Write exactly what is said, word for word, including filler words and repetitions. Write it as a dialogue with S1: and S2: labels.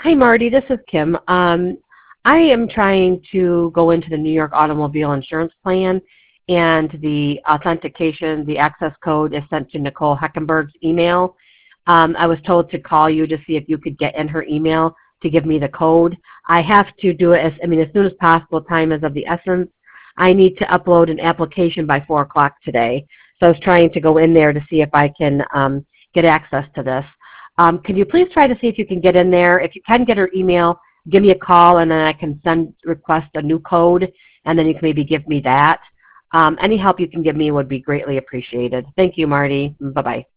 S1: Hi, Marty. This is Kim. Um, I am trying to go into the New York Automobile Insurance Plan, and the authentication, the access code is sent to Nicole Heckenberg's email. Um, I was told to call you to see if you could get in her email to give me the code. I have to do it as, I mean, as soon as possible. Time is of the essence. I need to upload an application by four o'clock today. So I was trying to go in there to see if I can um, get access to this. Um, can you please try to see if you can get in there? If you can get her email, give me a call, and then I can send request a new code, and then you can maybe give me that. Um, any help you can give me would be greatly appreciated. Thank you, Marty. Bye-bye.